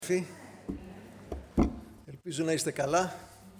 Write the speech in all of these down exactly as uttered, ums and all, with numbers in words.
Ελπίζω να είστε καλά.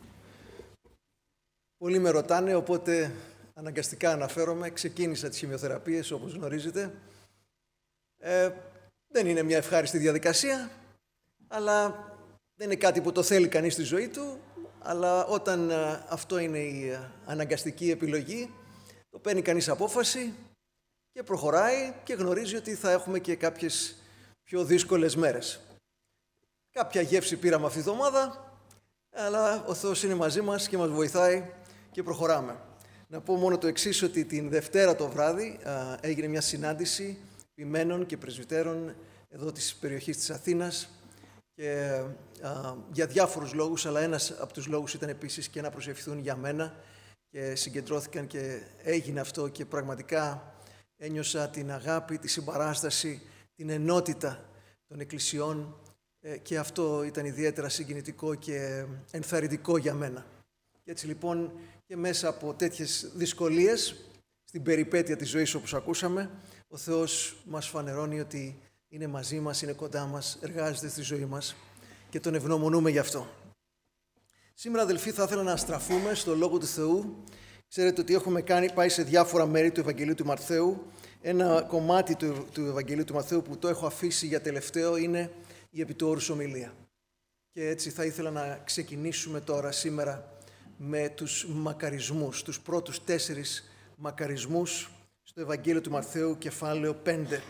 Πολλοί με ρωτάνε, οπότε αναγκαστικά αναφέρομαι. Ξεκίνησα τις χημειοθεραπείες, όπως γνωρίζετε. Ε, δεν είναι μια ευχάριστη διαδικασία, αλλά δεν είναι κάτι που το θέλει κανείς στη ζωή του, αλλά όταν α, αυτό είναι η α, αναγκαστική επιλογή, το παίρνει κανείς απόφαση και προχωράει και γνωρίζει ότι θα έχουμε και κάποιες πιο δύσκολες μέρες. Κάποια γεύση πήραμε αυτή τη εβδομάδα, αλλά ο Θεός είναι μαζί μας και μας βοηθάει και προχωράμε. Να πω μόνο το εξής, ότι την Δευτέρα το βράδυ α, έγινε μια συνάντηση ποιμένων και πρεσβυτέρων εδώ της περιοχής της Αθήνας και α, για διάφορους λόγους, αλλά ένας από τους λόγους ήταν επίσης και να προσευχηθούν για μένα και συγκεντρώθηκαν και έγινε αυτό και πραγματικά ένιωσα την αγάπη, τη συμπαράσταση, την ενότητα των εκκλησιών και αυτό ήταν ιδιαίτερα συγκινητικό και ενθαρρυντικό για μένα. Και έτσι λοιπόν και μέσα από τέτοιες δυσκολίες στην περιπέτεια της ζωής όπως ακούσαμε, ο Θεός μας φανερώνει ότι είναι μαζί μας, είναι κοντά μας, εργάζεται στη ζωή μας και τον ευγνωμονούμε γι' αυτό. Σήμερα αδελφοί θα ήθελα να στραφούμε στο Λόγο του Θεού. Ξέρετε ότι έχουμε κάνει, πάει σε διάφορα μέρη του Ευαγγελίου του Μαρθαίου. Ένα κομμάτι του, του Ευαγγελίου του Μαρθαίου που το έχω αφήσει για τελευταίο είναι η επί του όρους ομιλία. Και έτσι θα ήθελα να ξεκινήσουμε τώρα σήμερα με τους μακαρισμούς, τους πρώτους τέσσερις μακαρισμούς στο Ευαγγέλιο του Μαρθαίου κεφάλαιο πέντε.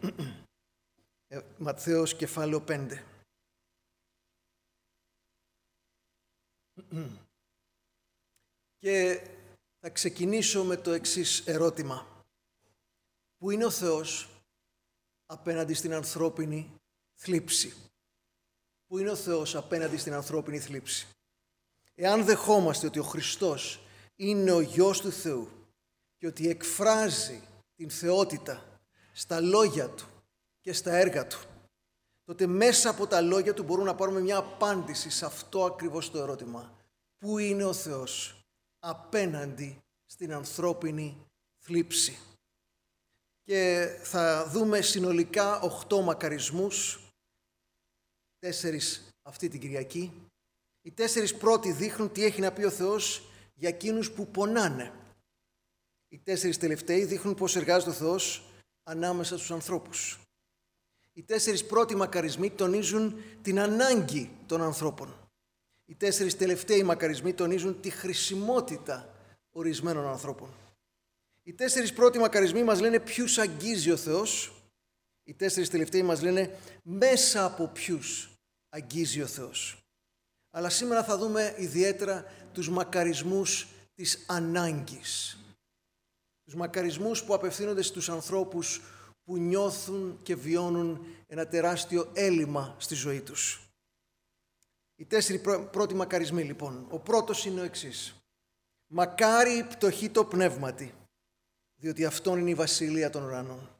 Ματθαίος κεφάλαιο πέντε. Και θα ξεκινήσω με το εξής ερώτημα. Πού είναι ο Θεός απέναντι στην ανθρώπινη θλίψη? Πού είναι ο Θεός απέναντι στην ανθρώπινη θλίψη? Εάν δεχόμαστε ότι ο Χριστός είναι ο Υιός του Θεού και ότι εκφράζει την θεότητα στα λόγια Του και στα έργα Του, τότε μέσα από τα λόγια Του μπορούμε να πάρουμε μια απάντηση σε αυτό ακριβώς το ερώτημα. Πού είναι ο Θεός απέναντι στην ανθρώπινη θλίψη? Και θα δούμε συνολικά οχτώ μακαρισμούς, τέσσερις αυτή την Κυριακή. Οι τέσσερις πρώτοι δείχνουν τι έχει να πει ο Θεός για εκείνους που πονάνε. Οι τέσσερις τελευταίοι δείχνουν πώς εργάζεται ο Θεός ανάμεσα στους ανθρώπους. Οι τέσσερις πρώτοι μακαρισμοί τονίζουν την ανάγκη των ανθρώπων. Οι τέσσερις τελευταίοι μακαρισμοί τονίζουν τη χρησιμότητα ορισμένων ανθρώπων. Οι τέσσερις πρώτοι μακαρισμοί μας λένε ποιους αγγίζει ο Θεός. Οι τέσσερις τελευταίοι μας λένε μέσα από ποιους αγγίζει ο Θεός. Αλλά σήμερα θα δούμε ιδιαίτερα τους μακαρισμούς της ανάγκης. Τους μακαρισμούς που απευθύνονται στους ανθρώπους που νιώθουν και βιώνουν ένα τεράστιο έλλειμμα στη ζωή τους. Οι τέσσερις πρώτοι μακαρισμοί λοιπόν. Ο πρώτος είναι ο εξής. Μακάρι η πτωχή το πνεύματι, διότι αυτόν είναι η βασιλεία των ουρανών.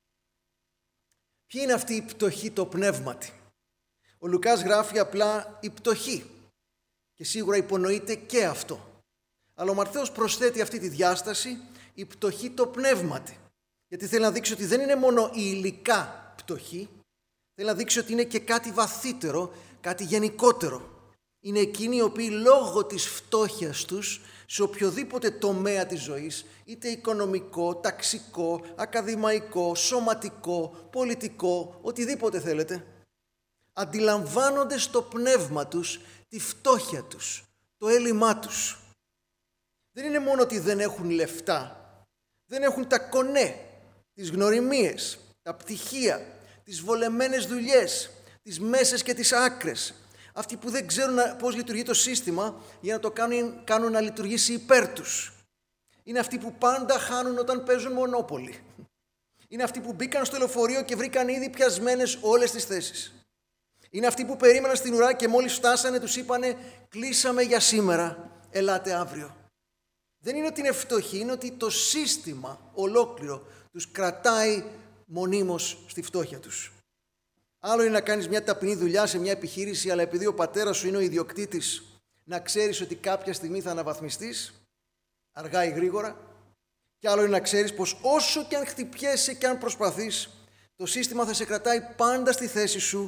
Ποιοι είναι αυτοί οι πτωχοί το πνεύματι? Ο Λουκάς γράφει απλά η πτωχή και σίγουρα υπονοείται και αυτό. Αλλά ο Μαρθαίος προσθέτει αυτή τη διάσταση, η πτωχή το πνεύματι. Γιατί θέλει να δείξει ότι δεν είναι μόνο η υλικά πτωχή, θέλει να δείξει ότι είναι και κάτι βαθύτερο, κάτι γενικότερο. Είναι εκείνοι οι οποίοι λόγω της φτώχειας τους σε οποιοδήποτε τομέα της ζωής, είτε οικονομικό, ταξικό, ακαδημαϊκό, σωματικό, πολιτικό, οτιδήποτε θέλετε, αντιλαμβάνονται στο πνεύμα τους τη φτώχεια τους, το έλλειμμά τους. Δεν είναι μόνο ότι δεν έχουν λεφτά, δεν έχουν τα κονέ, τις γνωριμίες, τα πτυχία, τις βολεμένες δουλειές, τις μέσες και τις άκρες. Αυτοί που δεν ξέρουν πώς λειτουργεί το σύστημα για να το κάνουν, κάνουν να λειτουργήσει υπέρ τους. Είναι αυτοί που πάντα χάνουν όταν παίζουν μονόπολη. Είναι αυτοί που μπήκαν στο λεωφορείο και βρήκαν ήδη πιασμένες όλες τις θέσεις. Είναι αυτοί που περίμεναν στην ουρά και μόλις φτάσανε τους είπανε «Κλείσαμε για σήμερα, ελάτε αύριο». Δεν είναι ότι είναι φτωχοί, είναι ότι το σύστημα ολόκληρο τους κρατάει μονίμως στη φτώχεια τους. Άλλο είναι να κάνεις μια ταπεινή δουλειά σε μια επιχείρηση, αλλά επειδή ο πατέρας σου είναι ο ιδιοκτήτης, να ξέρεις ότι κάποια στιγμή θα αναβαθμιστείς, αργά ή γρήγορα. Και άλλο είναι να ξέρεις πως όσο και αν χτυπιέσαι και αν προσπαθείς, το σύστημα θα σε κρατάει πάντα στη θέση σου,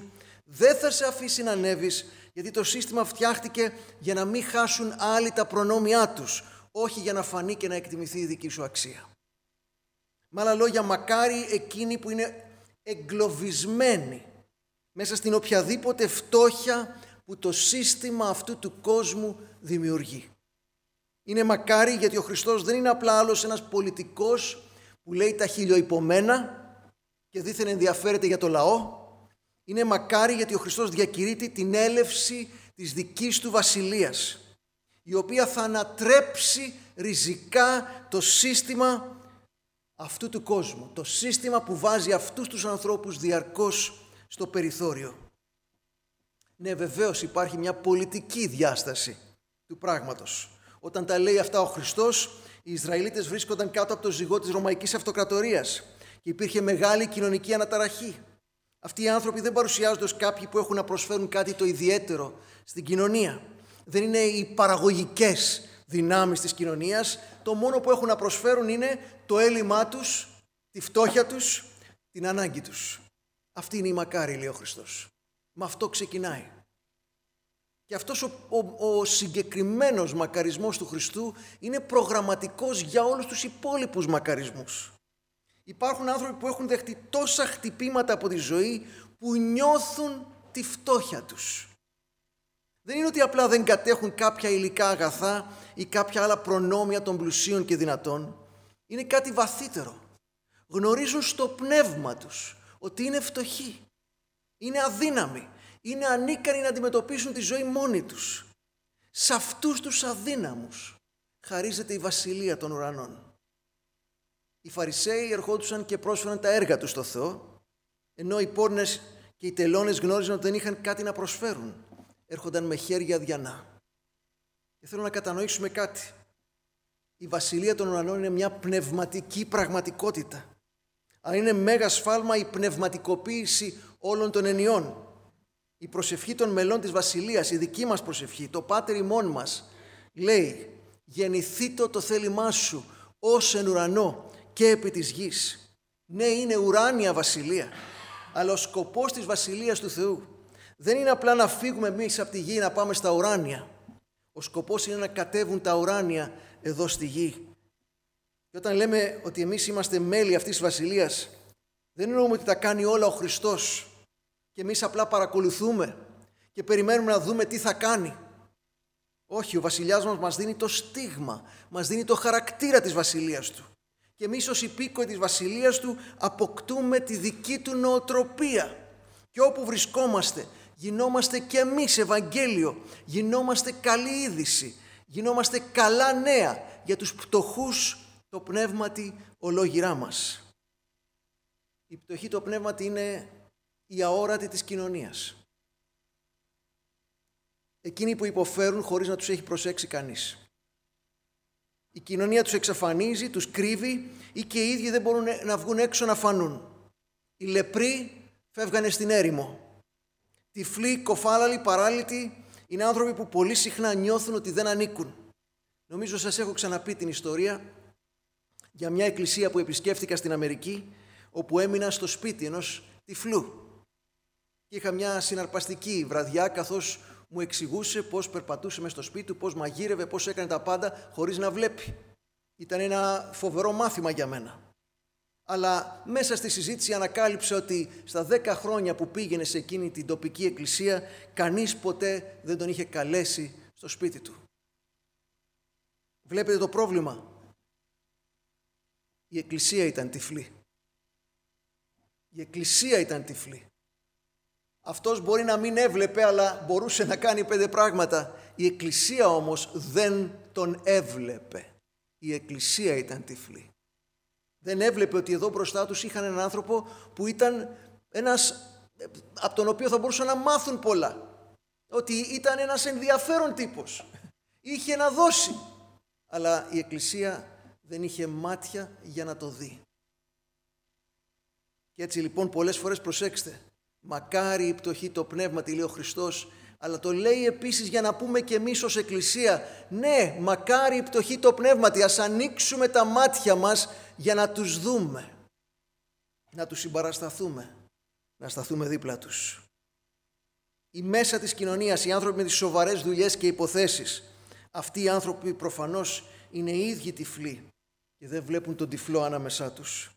Δεν θα σε αφήσει να ανέβεις, γιατί το σύστημα φτιάχτηκε για να μην χάσουν άλλοι τα προνόμια τους, όχι για να φανεί και να εκτιμηθεί η δική σου αξία. Με άλλα λόγια, μακάρι εκείνοι που είναι εγκλωβισμένοι μέσα στην οποιαδήποτε φτώχεια που το σύστημα αυτού του κόσμου δημιουργεί. Είναι μακάρι γιατί ο Χριστός δεν είναι απλά άλλος ένας πολιτικός που λέει τα χιλιοϊπωμένα και δήθεν ενδιαφέρεται για το λαό. Είναι μακάρι γιατί ο Χριστός διακηρύττει την έλευση της δικής του βασιλείας, η οποία θα ανατρέψει ριζικά το σύστημα αυτού του κόσμου, το σύστημα που βάζει αυτούς τους ανθρώπους διαρκώς στο περιθώριο. Ναι, βεβαίως υπάρχει μια πολιτική διάσταση του πράγματος. Όταν τα λέει αυτά ο Χριστός, οι Ισραηλίτες βρίσκονταν κάτω από το ζυγό της Ρωμαϊκής Αυτοκρατορίας και υπήρχε μεγάλη κοινωνική αναταραχή. Αυτοί οι άνθρωποι δεν παρουσιάζονται ως κάποιοι που έχουν να προσφέρουν κάτι το ιδιαίτερο στην κοινωνία. Δεν είναι οι παραγωγικές δυνάμεις της κοινωνίας. Το μόνο που έχουν να προσφέρουν είναι το έλλειμμά τους, τη φτώχεια τους, την ανάγκη τους. Αυτή είναι η μακάρι, λέει ο Χριστός. Με αυτό ξεκινάει. Και αυτός ο, ο, ο συγκεκριμένος μακαρισμός του Χριστού είναι προγραμματικός για όλους τους υπόλοιπους μακαρισμούς. Υπάρχουν άνθρωποι που έχουν δεχτεί τόσα χτυπήματα από τη ζωή που νιώθουν τη φτώχεια τους. Δεν είναι ότι απλά δεν κατέχουν κάποια υλικά αγαθά ή κάποια άλλα προνόμια των πλουσίων και δυνατών. Είναι κάτι βαθύτερο. Γνωρίζουν στο πνεύμα τους ότι είναι φτωχοί, είναι αδύναμοι, είναι ανίκανοι να αντιμετωπίσουν τη ζωή μόνοι τους. Σε αυτούς τους αδύναμους χαρίζεται η βασιλεία των ουρανών. Οι Φαρισαίοι ερχόντουσαν και πρόσφεραν τα έργα τους στο Θεό, ενώ οι πόρνες και οι τελώνες γνώριζαν ότι δεν είχαν κάτι να προσφέρουν. Έρχονταν με χέρια αδιανά. Και θέλω να κατανοήσουμε κάτι. Η βασιλεία των ουρανών είναι μια πνευματική πραγματικότητα. Αλλά είναι μέγα σφάλμα η πνευματικοποίηση όλων των ενιών. Η προσευχή των μελών της βασιλείας, η δική μας προσευχή, το Πάτερ ημών μας, λέει «Γεννηθήτω το θέλημά σου ως εν ουρανό και επί της γης». Ναι, είναι ουράνια βασιλεία, αλλά ο σκοπός της βασιλείας του Θεού δεν είναι απλά να φύγουμε εμείς από τη γη να πάμε στα ουράνια. Ο σκοπός είναι να κατέβουν τα ουράνια εδώ στη γη. Και όταν λέμε ότι εμείς είμαστε μέλη αυτής της βασιλείας, δεν εννοούμε ότι τα κάνει όλα ο Χριστός και εμείς απλά παρακολουθούμε και περιμένουμε να δούμε τι θα κάνει. Όχι, ο βασιλιάς μας μας δίνει το στίγμα, μας δίνει το χαρακτήρα της βασιλείας του. Και εμείς ως υπήκοοι της βασιλείας του αποκτούμε τη δική του νοοτροπία. Και όπου βρισκόμαστε, γινόμαστε και εμείς Ευαγγέλιο, γινόμαστε καλή είδηση, γινόμαστε καλά νέα για τους πτωχούς το πνεύματι ολόγυρά μας. Η πτωχή το πνεύματι είναι η αόρατη της κοινωνίας. Εκείνοι που υποφέρουν χωρίς να τους έχει προσέξει κανείς. Η κοινωνία τους εξαφανίζει, τους κρύβει ή και οι ίδιοι δεν μπορούν να βγουν έξω να φανούν. Οι λεπροί φεύγανε στην έρημο. Τυφλοί, κοφάλαλοι, παράλυτοι είναι άνθρωποι που πολύ συχνά νιώθουν ότι δεν ανήκουν. Νομίζω σας έχω ξαναπεί την ιστορία για μια εκκλησία που επισκέφθηκα στην Αμερική, όπου έμεινα στο σπίτι ενός τυφλού. Και είχα μια συναρπαστική βραδιά, καθώς μου εξηγούσε πώς περπατούσε μες στο σπίτι του, πώς μαγείρευε, πώς έκανε τα πάντα χωρίς να βλέπει. Ήταν ένα φοβερό μάθημα για μένα. Αλλά μέσα στη συζήτηση ανακάλυψε ότι στα δέκα χρόνια που πήγαινε σε εκείνη την τοπική εκκλησία, κανείς ποτέ δεν τον είχε καλέσει στο σπίτι του. Βλέπετε το πρόβλημα. Η εκκλησία ήταν τυφλή. Η εκκλησία ήταν τυφλή. Αυτός μπορεί να μην έβλεπε, αλλά μπορούσε να κάνει πέντε πράγματα. Η εκκλησία όμως δεν τον έβλεπε. Η εκκλησία ήταν τυφλή. Δεν έβλεπε ότι εδώ μπροστά τους είχαν έναν άνθρωπο που ήταν ένας, από τον οποίο θα μπορούσαν να μάθουν πολλά. Ότι ήταν ένας ενδιαφέρον τύπος. Είχε να δώσει. Αλλά η εκκλησία δεν είχε μάτια για να το δει. Και έτσι λοιπόν πολλές φορές, προσέξτε, μακάρι η πτωχή το πνεύματι, λέει ο Χριστός, αλλά το λέει επίσης για να πούμε και εμείς ως εκκλησία, ναι, μακάρι η πτωχή το πνεύματι, ας ανοίξουμε τα μάτια μας για να τους δούμε, να τους συμπαρασταθούμε, να σταθούμε δίπλα τους. οι μέσα της κοινωνίας, οι άνθρωποι με τις σοβαρές δουλειές και υποθέσεις, αυτοί οι άνθρωποι προφανώς είναι οι ίδιοι τυφλοί και δεν βλέπουν τον τυφλό ανάμεσά τους.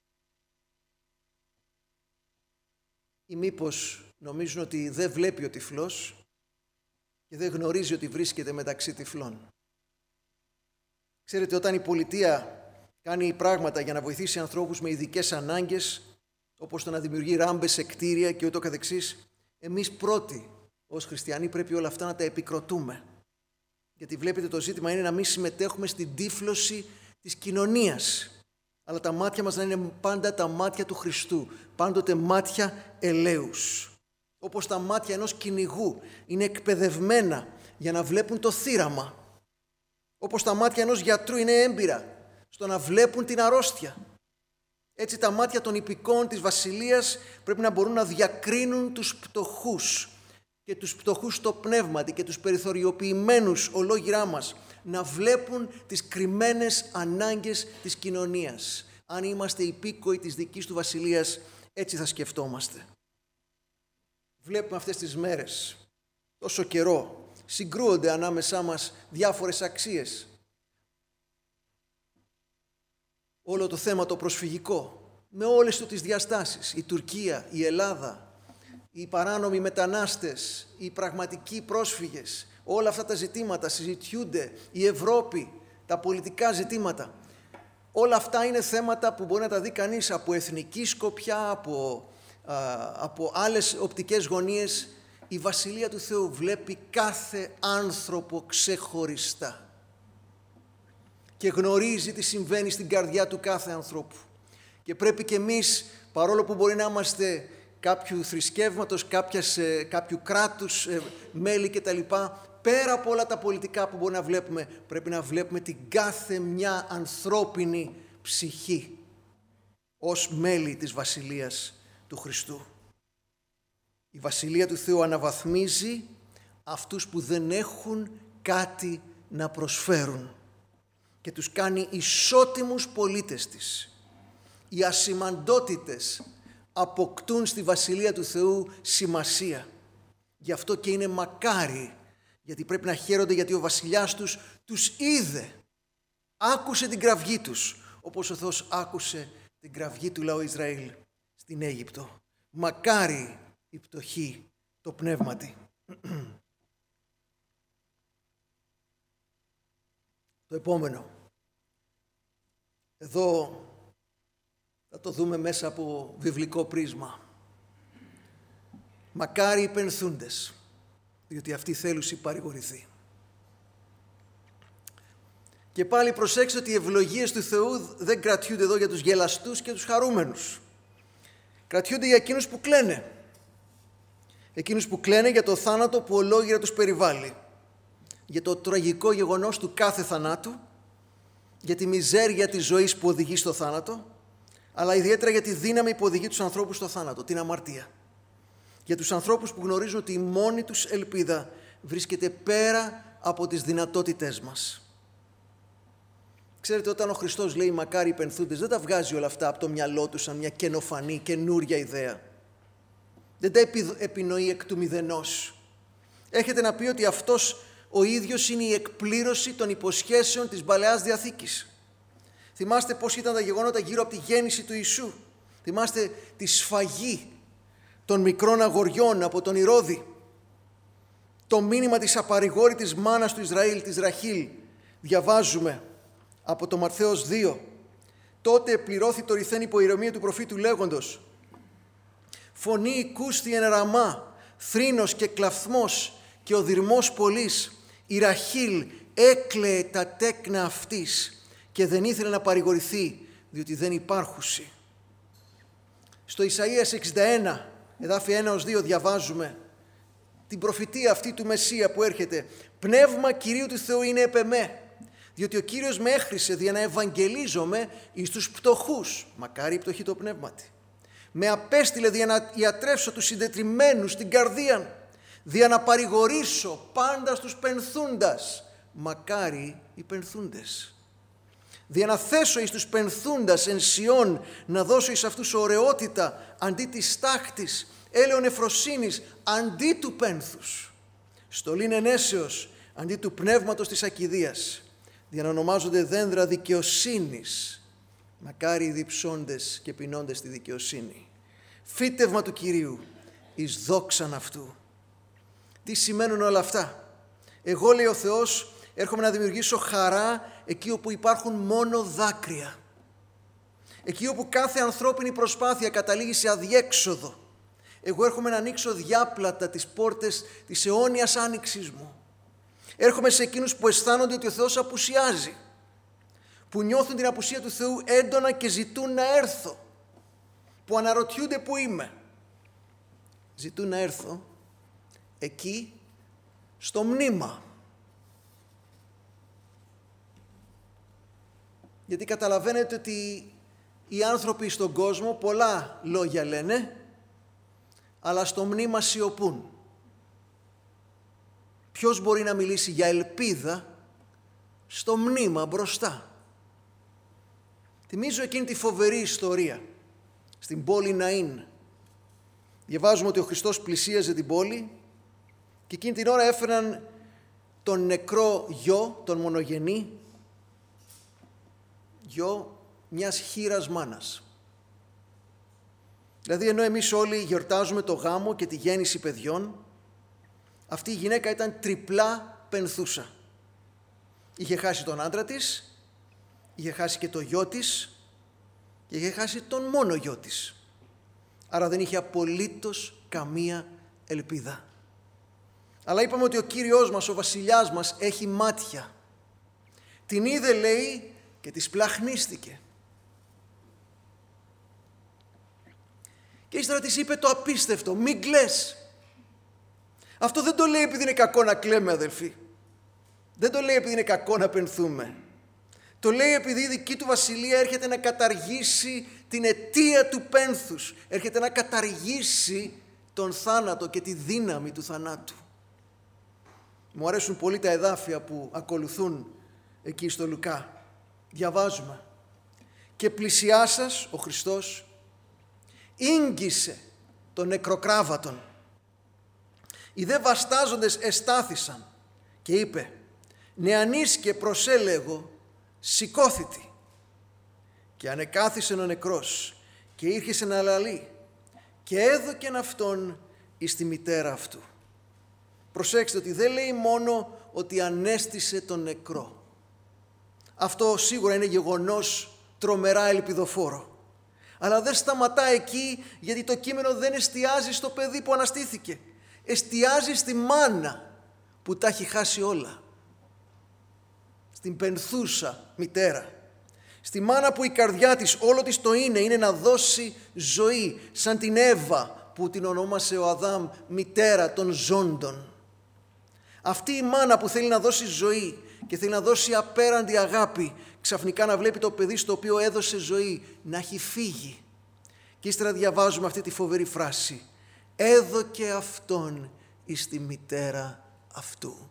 Ή μήπως νομίζουν ότι δεν βλέπει ο τυφλός και δεν γνωρίζει ότι βρίσκεται μεταξύ τυφλών. Ξέρετε, όταν η πολιτεία κάνει πράγματα για να βοηθήσει ανθρώπους με ειδικές ανάγκες, όπως το να δημιουργεί ράμπες σε κτίρια και ούτω καθεξής, εμείς πρώτοι ως χριστιανοί πρέπει όλα αυτά να τα επικροτούμε. Γιατί βλέπετε, το ζήτημα είναι να μην συμμετέχουμε στην τύφλωση της κοινωνίας, αλλά τα μάτια μας να είναι πάντα τα μάτια του Χριστού, πάντοτε μάτια ελέους. Όπως τα μάτια ενός κυνηγού είναι εκπαιδευμένα για να βλέπουν το θύραμα. Όπως τα μάτια ενός γιατρού είναι έμπειρα στο να βλέπουν την αρρώστια. Έτσι τα μάτια των υπηκών της Βασιλείας πρέπει να μπορούν να διακρίνουν τους πτωχούς και τους πτωχούς στο πνεύματι και τους περιθωριοποιημένους ολόγυρά μας, να βλέπουν τις κρυμμένες ανάγκες της κοινωνίας. Αν είμαστε υπήκοοι της δικής του Βασιλείας, έτσι θα σκεφτόμαστε. Βλέπουμε αυτές τις μέρες, τόσο καιρό, συγκρούονται ανάμεσά μας διάφορες αξίες. Όλο το θέμα το προσφυγικό, με όλες του τις διαστάσεις, η Τουρκία, η Ελλάδα, οι παράνομοι μετανάστες, οι πραγματικοί πρόσφυγες, όλα αυτά τα ζητήματα συζητιούνται, η Ευρώπη, τα πολιτικά ζητήματα. Όλα αυτά είναι θέματα που μπορεί να τα δει κανείς από εθνική σκοπιά, από, α, από άλλες οπτικές γωνίες. Η Βασιλεία του Θεού βλέπει κάθε άνθρωπο ξεχωριστά και γνωρίζει τι συμβαίνει στην καρδιά του κάθε ανθρώπου. Και πρέπει και εμείς, παρόλο που μπορεί να είμαστε κάποιου θρησκεύματος, κάποιας, κάποιου κράτους, μέλη κτλ., πέρα από όλα τα πολιτικά που μπορεί να βλέπουμε, πρέπει να βλέπουμε την κάθε μια ανθρώπινη ψυχή ως μέλη της Βασιλείας του Χριστού. Η Βασιλεία του Θεού αναβαθμίζει αυτούς που δεν έχουν κάτι να προσφέρουν και τους κάνει ισότιμους πολίτες της. Οι ασημαντότητες αποκτούν στη Βασιλεία του Θεού σημασία. Γι' αυτό και είναι μακάρι, γιατί πρέπει να χαίρονται, γιατί ο βασιλιάς τους τους είδε. Άκουσε την κραυγή τους, όπως ο Θεός άκουσε την κραυγή του λαού Ισραήλ στην Αίγυπτο. Μακάρι η πτωχή, το πνεύματι. Το επόμενο. Εδώ θα το δούμε μέσα από βιβλικό πρίσμα. Μακάρι οι πενθούντες, διότι αυτοί θέλουσι παρηγορηθεί. Και πάλι προσέξτε ότι οι ευλογίες του Θεού δεν κρατιούνται εδώ για τους γελαστούς και τους χαρούμενους. Κρατιούνται για εκείνους που κλαίνε. Εκείνους που κλαίνε για το θάνατο που ολόγυρα τους περιβάλλει. Για το τραγικό γεγονός του κάθε θανάτου, για τη μιζέρια της ζωής που οδηγεί στο θάνατο, αλλά ιδιαίτερα για τη δύναμη που οδηγεί τους ανθρώπους στο θάνατο, την αμαρτία. Για τους ανθρώπους που γνωρίζουν ότι η μόνη τους ελπίδα βρίσκεται πέρα από τις δυνατότητές μας. Ξέρετε, όταν ο Χριστός λέει μακάρι οι πενθούντες, δεν τα βγάζει όλα αυτά από το μυαλό του σαν μια καινοφανή, καινούρια ιδέα. Δεν τα επινοεί εκ του μηδενός. Έχετε να πει ότι αυτός ο ίδιος είναι η εκπλήρωση των υποσχέσεων της Παλαιάς Διαθήκης. Θυμάστε πώς ήταν τα γεγονότα γύρω από τη γέννηση του Ιησού. Θυμάστε τη σφαγή των μικρών αγοριών από τον Ηρώδη. Το μήνυμα της απαρηγόρητης μάνας του Ισραήλ, της Ραχήλ, διαβάζουμε από το Ματθαίος δύο. Τότε επληρώθη το ρηθέν υποηρεμία του προφήτου λέγοντος «Φωνή οικούσθη εν Ραμά, θρήνος και κλαφθμός και ο δυρμός πολλής. Η Ραχήλ έκλαιε τα τέκνα αυτής και δεν ήθελε να παρηγορηθεί, διότι δεν υπάρχουσι». Στο Ισαΐας εξήντα ένα, εδάφια ένα ως δύο, διαβάζουμε την προφητεία αυτή του Μεσσία που έρχεται. «Πνεύμα Κυρίου του Θεού είναι επ' εμέ, διότι ο Κύριος με έχρισε δια να ευαγγελίζομαι εις τους πτωχούς». Μακάρι η πτωχή το πνεύματι. «Με απέστειλε δια να ιατρεύσω τους συντετριμμένους στην καρδίαν, δια να παρηγορήσω πάντα στους πενθούντας». Μακάρι οι πενθούντες. «Δια να θέσω εις τους πενθούντας εν Σιών, να δώσω εις αυτούς ωραιότητα αντί της στάχτης, έλεον εφροσύνης αντί του πένθους, στολήν ενέσεως αντί του πνεύματος της ακηδείας, για να ονομάζονται δένδρα δικαιοσύνης, μακάρι οι διψώντες και πεινώντες τη δικαιοσύνη. Φύτευμα του Κυρίου εις δόξαν αυτού. Τι σημαίνουν όλα αυτά? Εγώ, λέει ο Θεός, έρχομαι να δημιουργήσω χαρά εκεί όπου υπάρχουν μόνο δάκρυα. Εκεί όπου κάθε ανθρώπινη προσπάθεια καταλήγει σε αδιέξοδο. Εγώ έρχομαι να ανοίξω διάπλατα τις πόρτες της αιώνιας άνοιξης μου. Έρχομαι σε εκείνους που αισθάνονται ότι ο Θεός απουσιάζει, που νιώθουν την απουσία του Θεού έντονα και ζητούν να έρθω, που αναρωτιούνται που είμαι. Ζητούν να έρθω εκεί, στο μνήμα. Γιατί καταλαβαίνετε ότι οι άνθρωποι στον κόσμο πολλά λόγια λένε, αλλά στο μνήμα σιωπούν. Ποιος μπορεί να μιλήσει για ελπίδα στο μνήμα μπροστά? Θυμίζω εκείνη τη φοβερή ιστορία στην πόλη Ναΐν. Διαβάζουμε ότι ο Χριστός πλησίαζε την πόλη και εκείνη την ώρα έφεραν τον νεκρό γιο, τον μονογενή γιο μιας χήρας μάνας. Δηλαδή, ενώ εμείς όλοι γιορτάζουμε το γάμο και τη γέννηση παιδιών, αυτή η γυναίκα ήταν τριπλά πενθούσα. Είχε χάσει τον άντρα της, είχε χάσει και το γιο της και είχε χάσει τον μόνο γιο της. Άρα δεν είχε απολύτως καμία ελπίδα. Αλλά είπαμε ότι ο Κύριος μας, ο βασιλιάς μας, έχει μάτια. Την είδε, λέει, και της πλαχνίστηκε. Και ύστερα της είπε το απίστευτο: μην κλαις. Αυτό δεν το λέει επειδή είναι κακό να κλαίμε, αδελφοί. Δεν το λέει επειδή είναι κακό να πενθούμε. Το λέει επειδή η δική του βασιλεία έρχεται να καταργήσει την αιτία του πένθους. Έρχεται να καταργήσει τον θάνατο και τη δύναμη του θανάτου. Μου αρέσουν πολύ τα εδάφια που ακολουθούν εκεί στο Λουκά. Διαβάζουμε: και πλησιάσας ο Χριστός ίγγισε τον νεκροκράβατον. Οι δε βαστάζοντες εστάθησαν και είπε: νεανής και προσέλεγω, σηκώθητη. Και ανεκάθισεν ο νεκρός και ήρχισε να λαλεί και έδωκεν αυτόν εις τη μητέρα αυτού. Προσέξτε ότι δεν λέει μόνο ότι ανέστησε τον νεκρό. Αυτό σίγουρα είναι γεγονός τρομερά ελπιδοφόρο. Αλλά δεν σταματά εκεί, γιατί το κείμενο δεν εστιάζει στο παιδί που αναστήθηκε. Εστιάζει στη μάνα που τα έχει χάσει όλα. Στην πενθούσα μητέρα. Στη μάνα που η καρδιά της όλο της το είναι, είναι να δώσει ζωή. Σαν την Εύα που την ονόμασε ο Αδάμ μητέρα των ζώντων. Αυτή η μάνα που θέλει να δώσει ζωή και θέλει να δώσει απέραντη αγάπη, ξαφνικά να βλέπει το παιδί στο οποίο έδωσε ζωή να έχει φύγει. Και ύστερα διαβάζουμε αυτή τη φοβερή φράση: έδωκε αυτόν εις τη μητέρα αυτού.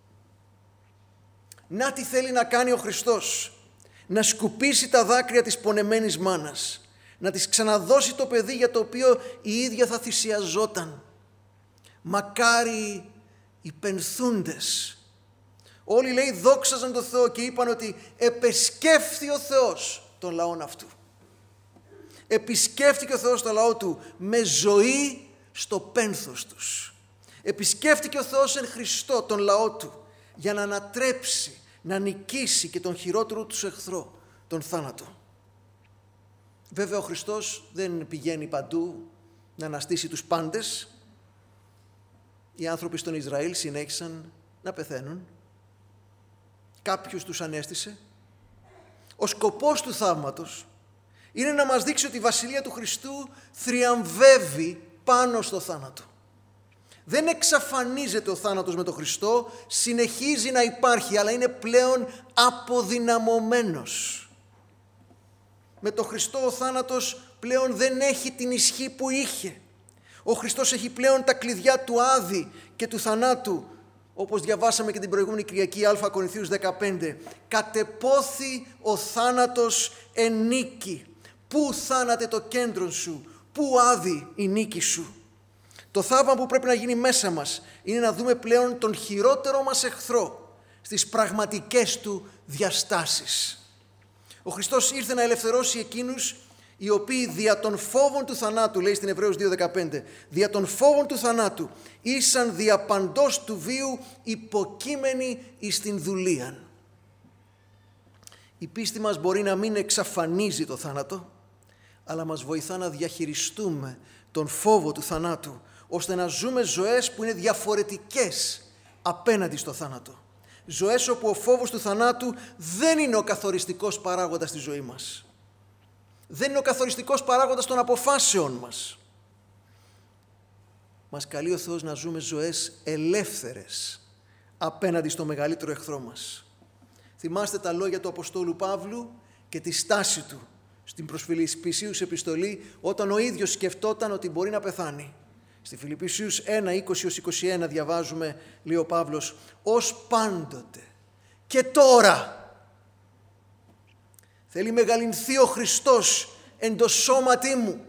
Να τι θέλει να κάνει ο Χριστός: να σκουπίσει τα δάκρυα της πονεμένης μάνας, να της ξαναδώσει το παιδί για το οποίο η ίδια θα θυσιαζόταν. Μακάρι οι πενθούντες. Όλοι, λέει, δόξαζαν τον Θεό και είπαν ότι επεσκέφθη ο Θεός τον λαόν αυτού. Επισκέφτηκε ο Θεός τον λαό του με ζωή στο πένθος τους. Επισκέφτηκε ο Θεός εν Χριστώ τον λαό του για να ανατρέψει, να νικήσει και τον χειρότερο του εχθρό, τον θάνατο. Βέβαια ο Χριστός δεν πηγαίνει παντού να αναστήσει τους πάντες. Οι άνθρωποι στον Ισραήλ συνέχισαν να πεθαίνουν. Κάποιους τους ανέστησε. Ο σκοπός του θαύματος είναι να μας δείξει ότι η Βασιλεία του Χριστού θριαμβεύει πάνω στο θάνατο. Δεν εξαφανίζεται ο θάνατος με τον Χριστό, συνεχίζει να υπάρχει, αλλά είναι πλέον αποδυναμωμένος. Με τον Χριστό ο θάνατος πλέον δεν έχει την ισχύ που είχε. Ο Χριστός έχει πλέον τα κλειδιά του Άδη και του θανάτου. Όπως διαβάσαμε και την προηγούμενη Κυριακή, Α Κορινθίους δεκαπέντε. Κατεπόθη ο θάνατος εν νίκη. Πού θάνατε το κέντρο σου, πού Άδη η νίκη σου. Το θαύμα που πρέπει να γίνει μέσα μας είναι να δούμε πλέον τον χειρότερο μας εχθρό στις πραγματικές του διαστάσεις. Ο Χριστός ήρθε να ελευθερώσει εκείνους οι οποίοι δια των φόβων του θανάτου, λέει στην Εβραίους δύο δεκαπέντε, δια των φόβων του θανάτου ήσαν δια παντός του βίου υποκείμενοι εις την δουλείαν. Η πίστη μας μπορεί να μην εξαφανίζει το θάνατο, αλλά μας βοηθά να διαχειριστούμε τον φόβο του θανάτου, ώστε να ζούμε ζωές που είναι διαφορετικές απέναντι στο θάνατο. Ζωές όπου ο φόβος του θανάτου δεν είναι ο καθοριστικός παράγοντας στη ζωή μας. Δεν είναι ο καθοριστικός παράγοντας των αποφάσεων μας. Μας καλεί ο Θεός να ζούμε ζωές ελεύθερες απέναντι στο μεγαλύτερο εχθρό μας. Θυμάστε τα λόγια του Αποστόλου Παύλου και τη στάση του στην προς Φιλιππισίους επιστολή, όταν ο ίδιος σκεφτόταν ότι μπορεί να πεθάνει. Στη Φιλιππισίους ένα, είκοσι έως είκοσι ένα διαβάζουμε, λέει ο Παύλος, «Ως πάντοτε και τώρα θέλει μεγαλυνθεί ο Χριστός εν το σώματί μου».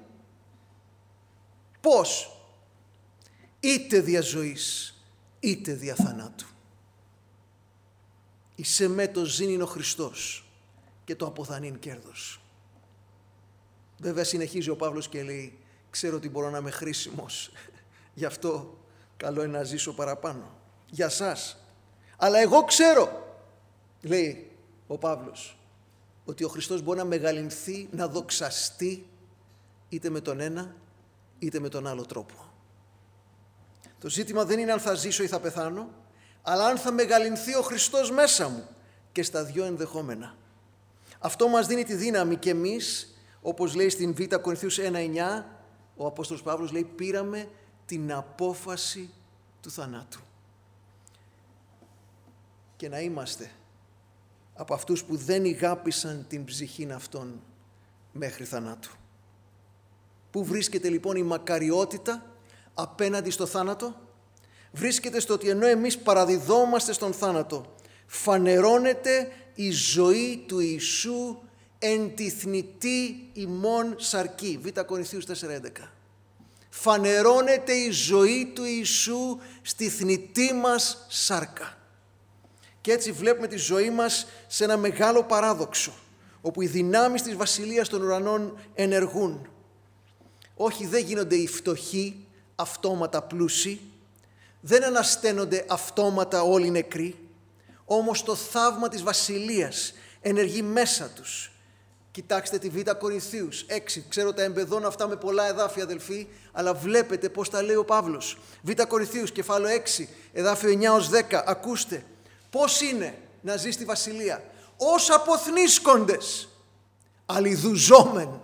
Πώς? Είτε δια ζωής, είτε δια θανάτου. Εις εμέ το ζήν είναι ο Χριστός και το αποθανήν κέρδος. Βέβαια συνεχίζει ο Παύλος και λέει, ξέρω ότι μπορώ να είμαι χρήσιμος, γι' αυτό καλό είναι να ζήσω παραπάνω, για σας. Αλλά εγώ ξέρω, λέει ο Παύλος, ότι ο Χριστός μπορεί να μεγαλυνθεί, να δοξαστεί, είτε με τον ένα, είτε με τον άλλο τρόπο. Το ζήτημα δεν είναι αν θα ζήσω ή θα πεθάνω, αλλά αν θα μεγαλυνθεί ο Χριστός μέσα μου, και στα δυο ενδεχόμενα. Αυτό μας δίνει τη δύναμη και εμείς, όπως λέει στην Β' Κορινθίους ένα εννιά, ο Απόστολος Παύλος λέει, πήραμε την απόφαση του θανάτου. Και να είμαστε από αυτούς που δεν ηγάπησαν την ψυχήν αυτών μέχρι θανάτου. Πού βρίσκεται λοιπόν η μακαριότητα απέναντι στο θάνατο? Βρίσκεται στο ότι ενώ εμείς παραδιδόμαστε στον θάνατο, φανερώνεται η ζωή του Ιησού εν τη θνητή ημών σαρκή. Β' Κορινθίους τέσσερα έντεκα. Φανερώνεται η ζωή του Ιησού στη θνητή μας σάρκα. Και έτσι βλέπουμε τη ζωή μας σε ένα μεγάλο παράδοξο, όπου οι δυνάμεις της βασιλείας των ουρανών ενεργούν. Όχι, δεν γίνονται οι φτωχοί αυτόματα πλούσιοι, δεν ανασταίνονται αυτόματα όλοι νεκροί, όμως το θαύμα της βασιλείας ενεργεί μέσα τους. Κοιτάξτε τη Β' Κορινθίους έξι, ξέρω τα εμπεδώνω αυτά με πολλά εδάφια αδελφοί, αλλά βλέπετε πώς τα λέει ο Παύλος. Β' Κορινθίους κεφάλαιο έξι, εδάφιο εννιά ως δέκα, ακούστε πώς είναι να ζει στη βασιλεία. Ως αποθνίσκοντες, αλληδουζόμενοι,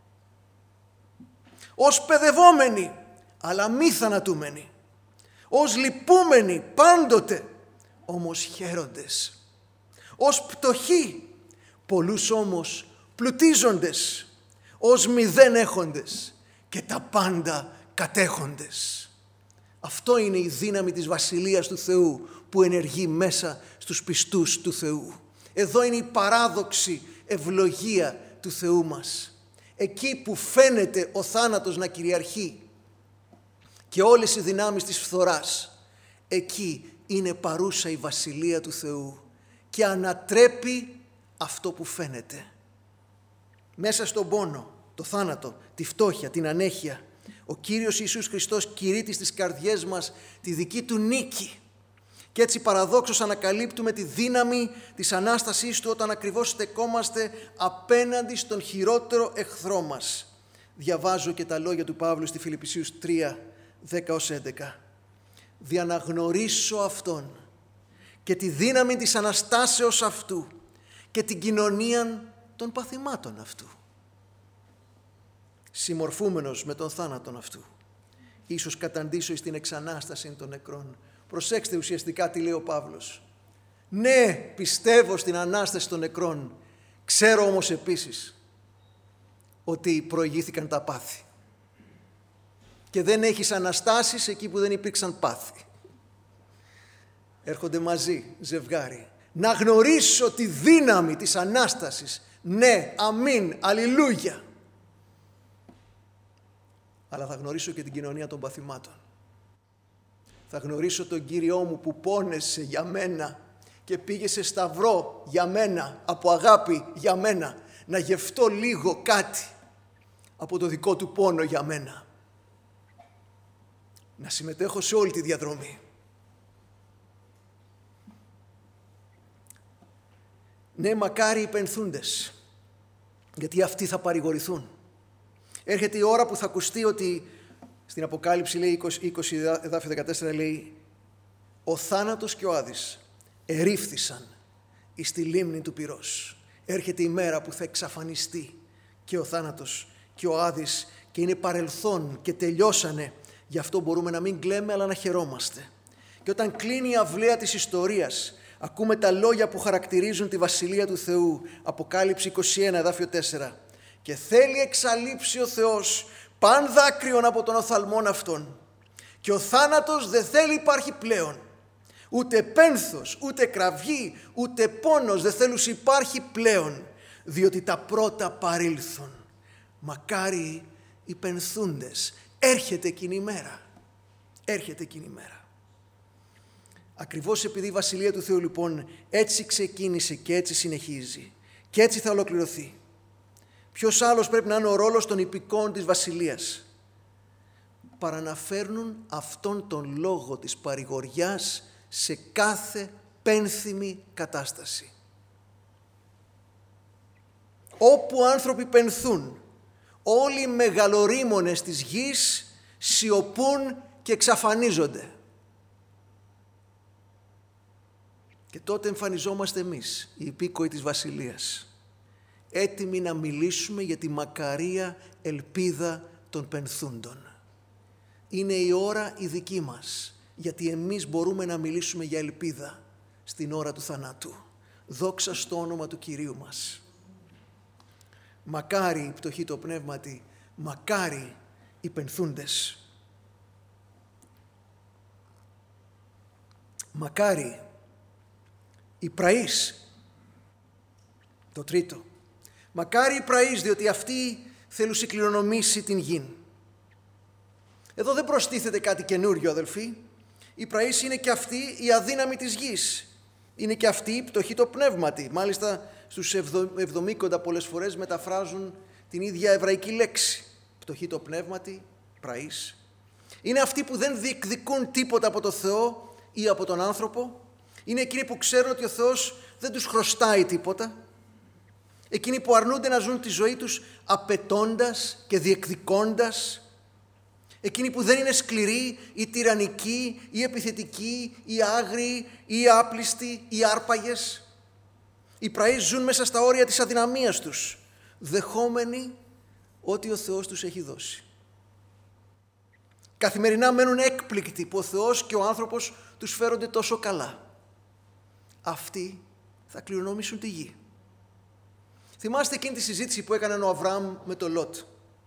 ως παιδευόμενοι, αλλά μη θανατούμενοι, ως λυπούμενοι πάντοτε, όμως χαίροντες, ως πτωχοί, πολλούς όμως πλουτίζοντες, ως μηδέν έχοντες και τα πάντα κατέχοντες. Αυτό είναι η δύναμη της Βασιλείας του Θεού που ενεργεί μέσα στους πιστούς του Θεού. Εδώ είναι η παράδοξη ευλογία του Θεού μας. Εκεί που φαίνεται ο θάνατος να κυριαρχεί και όλες οι δυνάμεις της φθοράς, εκεί είναι παρούσα η Βασιλεία του Θεού και ανατρέπει αυτό που φαίνεται. Μέσα στον πόνο, το θάνατο, τη φτώχεια, την ανέχεια, ο Κύριος Ιησούς Χριστός κηρύττει στις καρδιές μας τη δική Του νίκη. Και έτσι παραδόξως ανακαλύπτουμε τη δύναμη της Ανάστασής Του όταν ακριβώς στεκόμαστε απέναντι στον χειρότερο εχθρό μας. Διαβάζω και τα λόγια του Παύλου στη Φιλιππισίους τρία, δέκα ως έντεκα. «Δια να γνωρίσω Αυτόν και τη δύναμη της Αναστάσεως Αυτού και την κοινωνία των παθημάτων Αυτού, συμμορφούμενος με τον θάνατον Αυτού, ίσως καταντήσω εις την εξανάσταση των νεκρών». Προσέξτε ουσιαστικά τι λέει ο Παύλος. Ναι, πιστεύω στην Ανάσταση των νεκρών, ξέρω όμως επίσης ότι προηγήθηκαν τα πάθη. Και δεν έχεις αναστάσεις εκεί που δεν υπήρξαν πάθη. Έρχονται μαζί, ζευγάρι. Να γνωρίσω τη δύναμη της Ανάστασης. Ναι, αμήν, αλληλούια. Αλλά θα γνωρίσω και την κοινωνία των παθημάτων. Θα γνωρίσω τον Κύριό μου που πόνεσε για μένα και πήγε σε σταυρό για μένα, από αγάπη για μένα, να γευτώ λίγο κάτι από το δικό του πόνο για μένα. Να συμμετέχω σε όλη τη διαδρομή. Ναι, μακάρι οι πενθούντες, γιατί αυτοί θα παρηγορηθούν. Έρχεται η ώρα που θα ακουστεί ότι στην Αποκάλυψη, λέει είκοσι, εδάφιο δεκατέσσερα, λέει «Ο θάνατος και ο Άδης ερήφθησαν εις τη λίμνη του πυρός». Έρχεται η μέρα που θα εξαφανιστεί και ο θάνατος και ο Άδης και είναι παρελθόν και τελειώσανε. Γι' αυτό μπορούμε να μην κλαίμε αλλά να χαιρόμαστε. Και όταν κλείνει η αυλαία της ιστορίας, ακούμε τα λόγια που χαρακτηρίζουν τη Βασιλεία του Θεού. Αποκάλυψη είκοσι ένα, εδάφιο τέσσερα. «Και θέλει εξαλείψει ο Θεός παν δάκρυον από τον οφθαλμόν αυτών. Και ο θάνατος δεν θέλει υπάρχει πλέον. Ούτε πένθος, ούτε κραυγή, ούτε πόνος δεν θέλουν υπάρχει πλέον, διότι τα πρώτα παρήλθον. Μακάρι οι πενθούντες». Έρχεται εκείνη η μέρα. Έρχεται εκείνη η μέρα. Ακριβώς επειδή η Βασιλεία του Θεού λοιπόν έτσι ξεκίνησε και έτσι συνεχίζει και έτσι θα ολοκληρωθεί, ποιος άλλος πρέπει να είναι ο ρόλος των υπηκών της Βασιλείας παρά να φέρνουν αυτόν τον λόγο της παρηγοριάς σε κάθε πένθυμη κατάσταση. Όπου άνθρωποι πενθούν, όλοι οι μεγαλορίμονες της γης σιωπούν και εξαφανίζονται. Και τότε εμφανιζόμαστε εμείς, οι υπήκοοι της Βασιλείας, έτοιμοι να μιλήσουμε για τη μακαρία ελπίδα των πενθούντων. Είναι η ώρα η δική μας, γιατί εμείς μπορούμε να μιλήσουμε για ελπίδα στην ώρα του θανάτου. Δόξα στο όνομα του Κυρίου μας. Μακάρι οι πτωχοί το πνεύματι, μακάρι οι πενθούντες. Μακάρι οι πραείς. Το τρίτο. Μακάρι οι πραείς, διότι αυτοί θέλουν κληρονομήσει την γην. Εδώ δεν προστίθεται κάτι καινούριο, αδελφοί. Οι πραείς είναι και αυτοί οι αδύναμοι της γης. Είναι και αυτοί οι πτωχοί το πνεύματι. Μάλιστα στους Εβδομήκοντα πολλές φορές μεταφράζουν την ίδια εβραϊκή λέξη. Πτωχοί το πνεύματι, πραείς. Είναι αυτοί που δεν διεκδικούν τίποτα από το Θεό ή από τον άνθρωπο. Είναι εκείνοι που ξέρουν ότι ο Θεός δεν τους χρωστάει τίποτα. Εκείνοι που αρνούνται να ζουν τη ζωή τους απαιτώντας και διεκδικώντας. Εκείνοι που δεν είναι σκληροί ή τυραννικοί ή επιθετικοί ή άγριοι ή άπλιστοι ή άρπαγες. Οι πραείς ζουν μέσα στα όρια της αδυναμίας τους, δεχόμενοι ό,τι ο Θεός τους έχει δώσει. Καθημερινά μένουν έκπληκτοι που ο Θεός και ο άνθρωπος τους φέρονται τόσο καλά. Αυτοί θα κληρονομήσουν τη γη. Θυμάστε εκείνη τη συζήτηση που έκανε ο Αβραάμ με τον Λότ.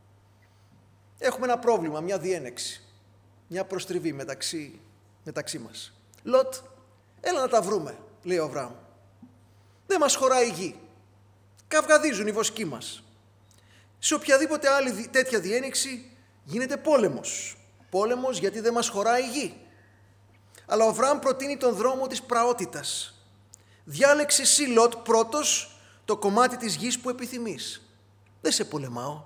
Έχουμε ένα πρόβλημα, μια διένεξη, μια προστριβή μεταξύ, μεταξύ μας. Λότ, έλα να τα βρούμε, λέει ο Αβραάμ. Δεν μας χωράει η γη. Καυγαδίζουν οι βοσκοί μας. Σε οποιαδήποτε άλλη τέτοια διένεξη γίνεται πόλεμος. Πόλεμος γιατί δεν μας χωράει η γη. Αλλά ο Αβραάμ προτείνει τον δρόμο της πραότητας. Διάλεξε εσύ, Λότ, πρώτος το κομμάτι της γης που επιθυμείς. Δεν σε πολεμάω.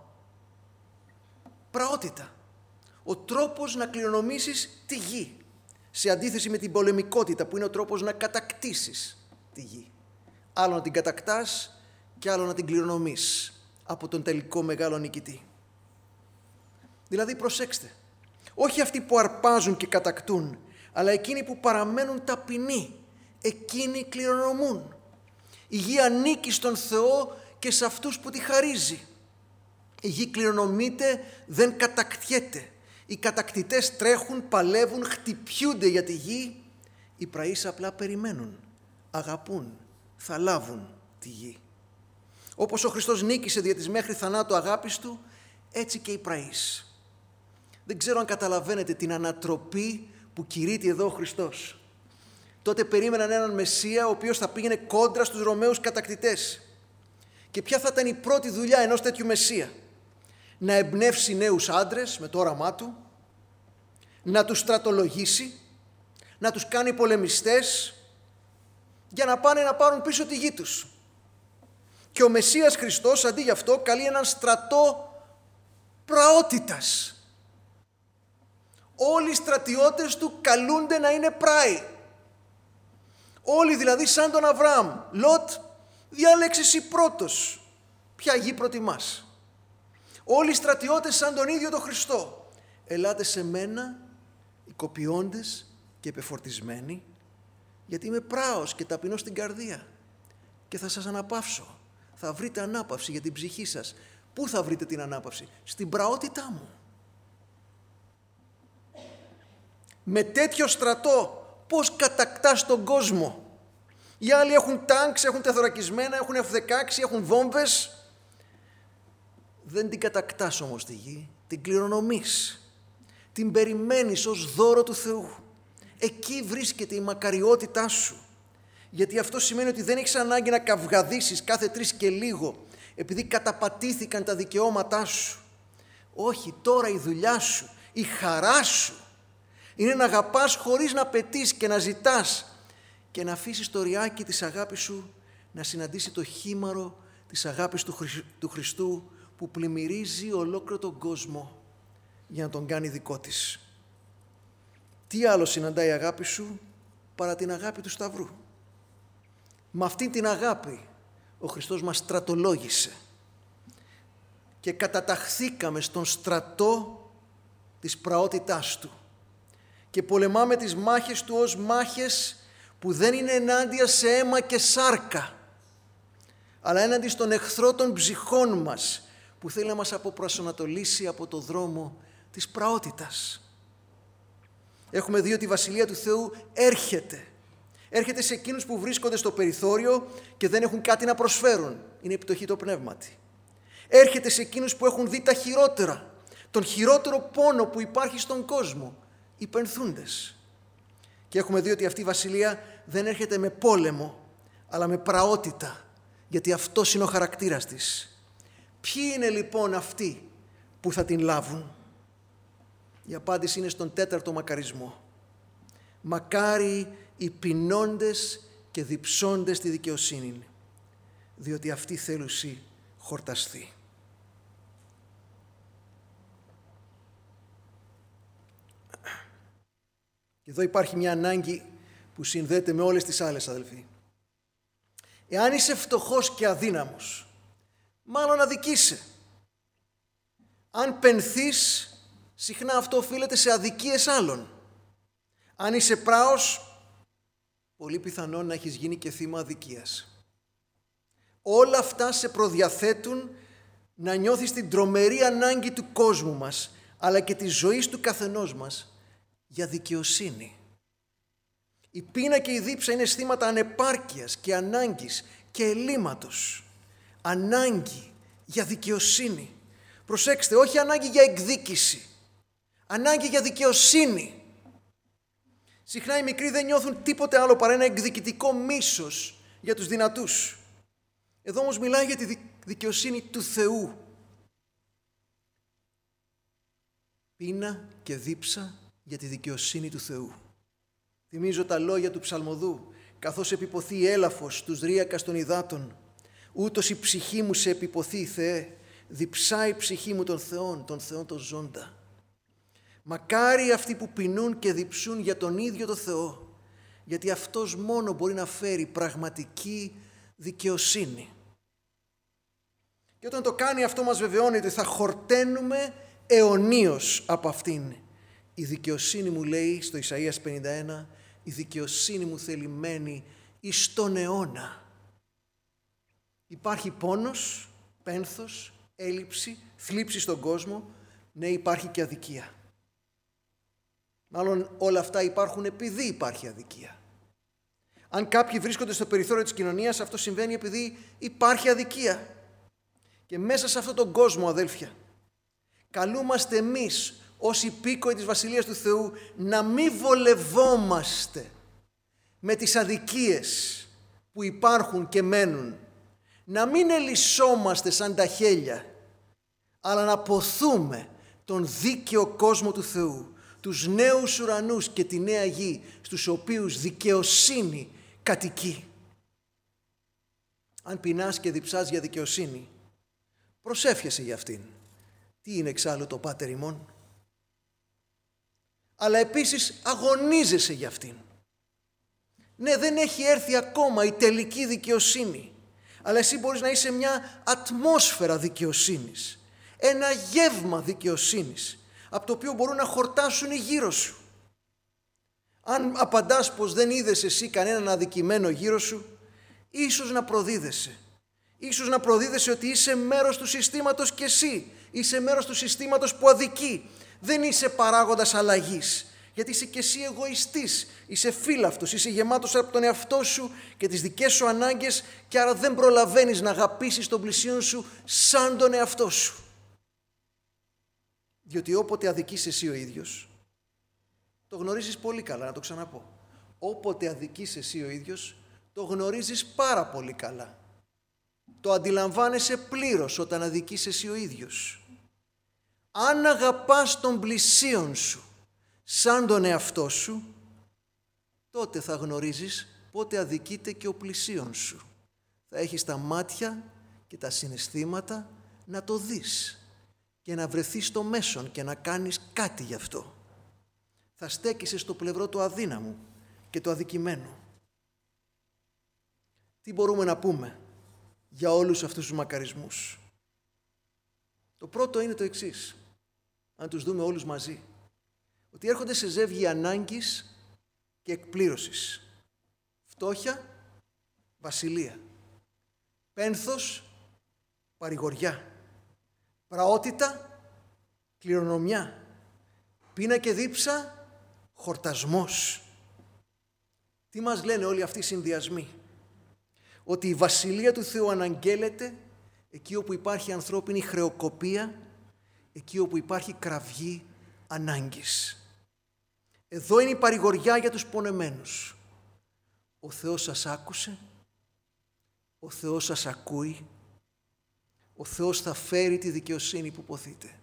Πραότητα. Ο τρόπος να κληρονομήσεις τη γη. Σε αντίθεση με την πολεμικότητα που είναι ο τρόπος να κατακτήσεις τη γη. Άλλο να την κατακτάς και άλλο να την κληρονομείς από τον τελικό μεγάλο νικητή. Δηλαδή προσέξτε, όχι αυτοί που αρπάζουν και κατακτούν, αλλά εκείνοι που παραμένουν ταπεινοί, εκείνοι κληρονομούν. Η γη ανήκει στον Θεό και σε αυτούς που τη χαρίζει. Η γη κληρονομείται, δεν κατακτιέται. Οι κατακτητές τρέχουν, παλεύουν, χτυπιούνται για τη γη. Οι πραείς απλά περιμένουν, αγαπούν, θα λάβουν τη γη. Όπως ο Χριστός νίκησε δια της μέχρι θανάτου αγάπης του, έτσι και οι πραείς. Δεν ξέρω αν καταλαβαίνετε την ανατροπή που κηρύττει εδώ ο Χριστός. Τότε περίμεναν έναν Μεσσία ο οποίος θα πήγαινε κόντρα στους Ρωμαίους κατακτητές. Και ποια θα ήταν η πρώτη δουλειά ενός τέτοιου Μεσσία? Να εμπνεύσει νέους άντρες με το όραμά του, να τους στρατολογήσει, να τους κάνει πολεμιστές για να πάνε να πάρουν πίσω τη γη τους. Και ο Μεσσίας Χριστός αντί γι' αυτό καλεί έναν στρατό πραότητας. Όλοι οι στρατιώτες του καλούνται να είναι πράοι. Όλοι δηλαδή σαν τον Αβραάμ. Λότ, διάλεξε εσύ πρώτος ποια γη προτιμάς. Όλοι οι στρατιώτες σαν τον ίδιο τον Χριστό. Ελάτε σε μένα, οικοποιώντες και επεφορτισμένοι, γιατί είμαι πράος και ταπεινός στην καρδία και θα σας αναπαύσω. Θα βρείτε ανάπαυση για την ψυχή σας. Πού θα βρείτε την ανάπαυση? Στην πραότητά μου. Με τέτοιο στρατό πώς κατακτάς τον κόσμο? Οι άλλοι έχουν τάγκς, έχουν τεθωρακισμένα, έχουν εφ δεκαέξι, έχουν βόμβες. Δεν την κατακτάς όμως τη γη, την κληρονομείς. Την περιμένεις ως δώρο του Θεού. Εκεί βρίσκεται η μακαριότητά σου. Γιατί αυτό σημαίνει ότι δεν έχεις ανάγκη να καυγαδίσεις κάθε τρεις και λίγο επειδή καταπατήθηκαν τα δικαιώματά σου. Όχι, τώρα η δουλειά σου, η χαρά σου είναι να αγαπάς χωρίς να πετείς και να ζητάς και να αφήσεις το ριάκι της αγάπης σου να συναντήσει το χήμαρο της αγάπης του, Χρυσ... του Χριστού που πλημμυρίζει ολόκληρο τον κόσμο για να τον κάνει δικό της. Τι άλλο συναντάει η αγάπη σου παρά την αγάπη του Σταυρού? Με αυτή την αγάπη ο Χριστός μας στρατολόγησε και καταταχθήκαμε στον στρατό της πραότητάς Του και πολεμάμε τις μάχες Του ως μάχες που δεν είναι ενάντια σε αίμα και σάρκα, αλλά έναντι στον εχθρό των ψυχών μας που θέλει να μας αποπροσανατολίσει από το δρόμο της πραότητας. Έχουμε δει ότι η Βασιλεία του Θεού έρχεται. Έρχεται σε εκείνους που βρίσκονται στο περιθώριο και δεν έχουν κάτι να προσφέρουν. Είναι η πτωχή το πνεύματι. Έρχεται σε εκείνους που έχουν δει τα χειρότερα, τον χειρότερο πόνο που υπάρχει στον κόσμο, οι πενθούντες. Και έχουμε δει ότι αυτή η Βασιλεία δεν έρχεται με πόλεμο, αλλά με πραότητα, γιατί αυτός είναι ο χαρακτήρας της. Ποιοι είναι λοιπόν αυτοί που θα την λάβουν? Η απάντηση είναι στον τέταρτο μακαρισμό. Μακάρι οι πεινώντες και διψώντες τη δικαιοσύνη, διότι αυτή θέλουσι χορταστεί. Και εδώ υπάρχει μια ανάγκη που συνδέεται με όλες τις άλλες, αδελφοί. Εάν είσαι φτωχός και αδύναμος, μάλλον αδικείσαι. Αν πενθείς, συχνά αυτό οφείλεται σε αδικίες άλλων. Αν είσαι πράος, πολύ πιθανόν να έχεις γίνει και θύμα αδικίας. Όλα αυτά σε προδιαθέτουν να νιώθεις την τρομερή ανάγκη του κόσμου μας, αλλά και της ζωής του καθενός μας, για δικαιοσύνη. Η πείνα και η δίψα είναι αισθήματα ανεπάρκειας και ανάγκης και ελλείμματος. Ανάγκη για δικαιοσύνη. Προσέξτε, όχι ανάγκη για εκδίκηση. Ανάγκη για δικαιοσύνη. Συχνά οι μικροί δεν νιώθουν τίποτε άλλο παρά ένα εκδικητικό μίσος για τους δυνατούς. Εδώ όμως μιλάει για τη δικαιοσύνη του Θεού. Πείνα και δίψα για τη δικαιοσύνη του Θεού. Θυμίζω τα λόγια του ψαλμοδού, καθώς επιποθεί η έλαφος τους ρίακας των υδάτων. Ούτως η ψυχή μου σε επιποθεί, Θεέ, διψάει η ψυχή μου των Θεών, των Θεών των ζώντα. Μακάρι αυτοί που πεινούν και διψούν για τον ίδιο το Θεό, γιατί αυτός μόνο μπορεί να φέρει πραγματική δικαιοσύνη. Και όταν το κάνει αυτό μας βεβαιώνει ότι θα χορταίνουμε αιωνίως από αυτήν. Η δικαιοσύνη μου, λέει στο Ισαΐας πενήντα ένα, η δικαιοσύνη μου θελημένη εις τον αιώνα. Υπάρχει πόνος, πένθος, έλλειψη, θλίψη στον κόσμο, ναι, υπάρχει και αδικία. Μάλλον όλα αυτά υπάρχουν επειδή υπάρχει αδικία. Αν κάποιοι βρίσκονται στο περιθώριο της κοινωνίας, αυτό συμβαίνει επειδή υπάρχει αδικία. Και μέσα σε αυτόν τον κόσμο, αδέλφια, καλούμαστε εμείς ως υπήκοοι της Βασιλείας του Θεού να μην βολευόμαστε με τις αδικίες που υπάρχουν και μένουν, να μην ελισσόμαστε σαν τα χέλια, αλλά να ποθούμε τον δίκαιο κόσμο του Θεού, τους νέους ουρανούς και τη νέα γη, στους οποίους δικαιοσύνη κατοικεί. Αν πεινάς και διψάς για δικαιοσύνη, προσεύχεσαι για αυτήν. Τι είναι εξάλλου το Πάτερ ημών? Αλλά επίσης αγωνίζεσαι για αυτήν. Ναι, δεν έχει έρθει ακόμα η τελική δικαιοσύνη, αλλά εσύ μπορείς να είσαι μια ατμόσφαιρα δικαιοσύνης, ένα γεύμα δικαιοσύνης, από το οποίο μπορούν να χορτάσουν οι γύρω σου. Αν απαντάς πως δεν είδες εσύ κανέναν αδικημένο γύρω σου, ίσως να προδίδεσαι. Ίσως να προδίδεσαι ότι είσαι μέρος του συστήματος κι εσύ. Είσαι μέρος του συστήματος που αδικεί. Δεν είσαι παράγοντας αλλαγής. Γιατί είσαι κι εσύ εγωιστής, είσαι φύλαυτος, είσαι γεμάτος από τον εαυτό σου και τις δικές σου ανάγκες και άρα δεν προλαβαίνεις να αγαπήσεις τον πλησίον σου σαν τον εαυτό σου. Διότι όποτε αδικείς εσύ ο ίδιος, το γνωρίζεις πολύ καλά, να το ξαναπώ. Όποτε αδικείς εσύ ο ίδιος, το γνωρίζεις πάρα πολύ καλά. Το αντιλαμβάνεσαι πλήρως όταν αδικείς εσύ ο ίδιος. Αν αγαπάς τον πλησίον σου σαν τον εαυτό σου, τότε θα γνωρίζεις πότε αδικείται και ο πλησίον σου. Θα έχεις τα μάτια και τα συναισθήματα να το δεις και να βρεθείς στο μέσον και να κάνεις κάτι γι' αυτό. Θα στέκεσαι στο πλευρό του αδύναμου και του αδικημένου. Τι μπορούμε να πούμε για όλους αυτούς τους μακαρισμούς? Το πρώτο είναι το εξής, αν τους δούμε όλους μαζί, ότι έρχονται σε ζεύγη ανάγκης και εκπλήρωσης. Φτώχεια, βασιλεία. Πένθος, παρηγοριά. Πραότητα, κληρονομιά. Πείνα και δίψα, χορτασμός. Τι μας λένε όλοι αυτοί οι συνδυασμοί? Ότι η βασιλεία του Θεού αναγγέλλεται εκεί όπου υπάρχει ανθρώπινη χρεοκοπία, εκεί όπου υπάρχει κραυγή ανάγκης. Εδώ είναι η παρηγοριά για τους πονεμένους. Ο Θεός σας άκουσε, ο Θεός σας ακούει, ο Θεός θα φέρει τη δικαιοσύνη που ποθείτε.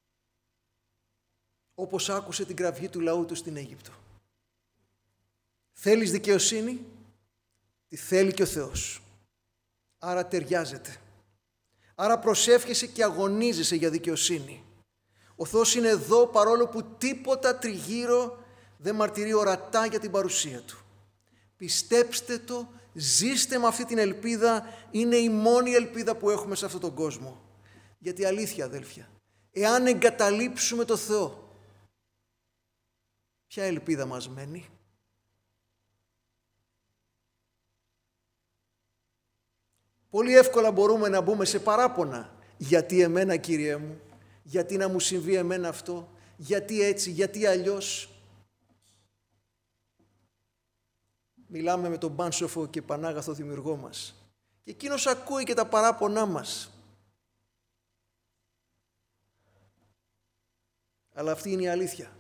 Όπως άκουσε την κραυγή του λαού του στην Αίγυπτο. Θέλεις δικαιοσύνη? Τη θέλει και ο Θεός. Άρα ταιριάζεται. Άρα προσεύχεσαι και αγωνίζεσαι για δικαιοσύνη. Ο Θεός είναι εδώ παρόλο που τίποτα τριγύρω δεν μαρτυρεί ορατά για την παρουσία Του. Πιστέψτε το, ζήστε με αυτή την ελπίδα, είναι η μόνη ελπίδα που έχουμε σε αυτόν τον κόσμο. Γιατί αλήθεια αδέλφια, εάν εγκαταλείψουμε το Θεό, ποια ελπίδα μας μένει? Πολύ εύκολα μπορούμε να μπούμε σε παράπονα. Γιατί εμένα, Κύριε μου? Γιατί να μου συμβεί εμένα αυτό? Γιατί έτσι? Γιατί αλλιώς? Μιλάμε με τον πάνσοφο και πανάγαθο δημιουργό μας. Και εκείνος ακούει και τα παράπονά μας. Αλλά αυτή είναι η αλήθεια.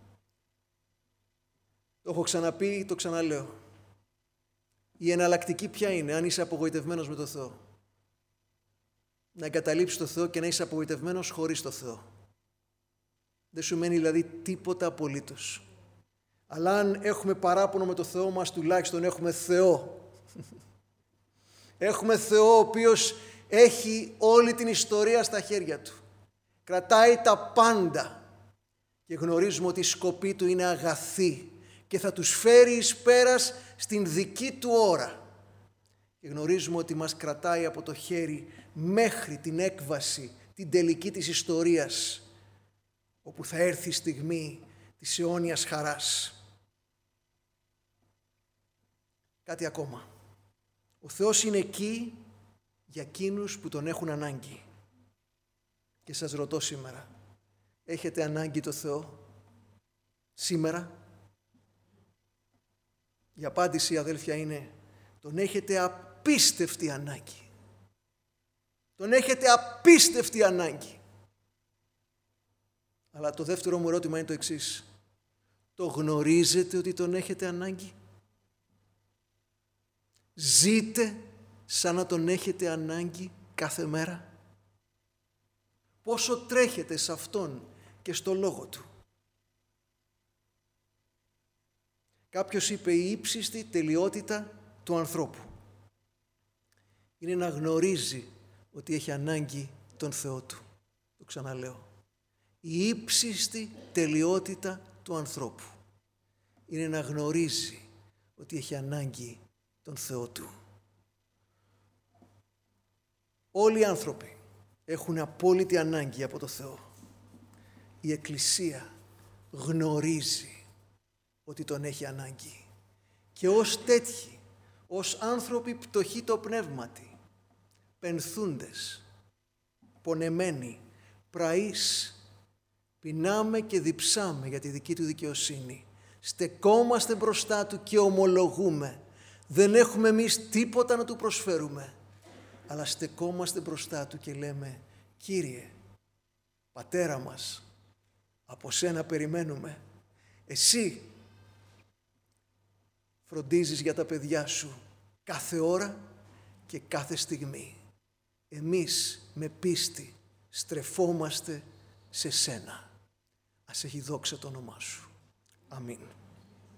Το έχω ξαναπεί, το ξαναλέω. Η εναλλακτική ποια είναι, αν είσαι απογοητευμένος με το Θεό? Να εγκαταλείψεις το Θεό και να είσαι απογοητευμένος χωρίς το Θεό. Δεν σου μένει δηλαδή τίποτα απολύτως. Αλλά αν έχουμε παράπονο με το Θεό μας, τουλάχιστον έχουμε Θεό. Έχουμε Θεό ο οποίος έχει όλη την ιστορία στα χέρια Του. Κρατάει τα πάντα και γνωρίζουμε ότι η σκοπή Του είναι αγαθή και θα τους φέρει εις πέρας στην δική Του ώρα. Και γνωρίζουμε ότι μας κρατάει από το χέρι μέχρι την έκβαση, την τελική της ιστορίας, όπου θα έρθει η στιγμή της αιώνιας χαράς. Κάτι ακόμα. Ο Θεός είναι εκεί για εκείνους που Τον έχουν ανάγκη. Και σας ρωτώ σήμερα, έχετε ανάγκη το Θεό σήμερα? Η απάντηση, αδέλφια, είναι Τον έχετε απίστευτη ανάγκη. Τον έχετε απίστευτη ανάγκη. Αλλά το δεύτερο μου ερώτημα είναι το εξής. Το γνωρίζετε ότι Τον έχετε ανάγκη? Ζείτε σαν να Τον έχετε ανάγκη κάθε μέρα? Πόσο τρέχετε σε Αυτόν και στο Λόγο Του? Κάποιος είπε η ύψιστη τελειότητα του ανθρώπου είναι να γνωρίζει ότι έχει ανάγκη τον Θεό του. Το ξαναλέω. Η ύψιστη τελειότητα του ανθρώπου είναι να γνωρίζει ότι έχει ανάγκη τον Θεό του. Όλοι οι άνθρωποι έχουν απόλυτη ανάγκη από το Θεό. Η Εκκλησία γνωρίζει ότι τον έχει ανάγκη. Και ως τέτοιοι, ως άνθρωποι πτωχοί το πνεύματι, πενθούντες, πονεμένοι, πραείς, πεινάμε και διψάμε για τη δική του δικαιοσύνη. Στεκόμαστε μπροστά του και ομολογούμε. Δεν έχουμε εμείς τίποτα να του προσφέρουμε, αλλά στεκόμαστε μπροστά του και λέμε, Κύριε, Πατέρα μας, από σένα περιμένουμε. Εσύ φροντίζεις για τα παιδιά σου κάθε ώρα και κάθε στιγμή. Εμείς με πίστη στρεφόμαστε σε σένα. Ας έχει δόξα το όνομά σου. Αμήν.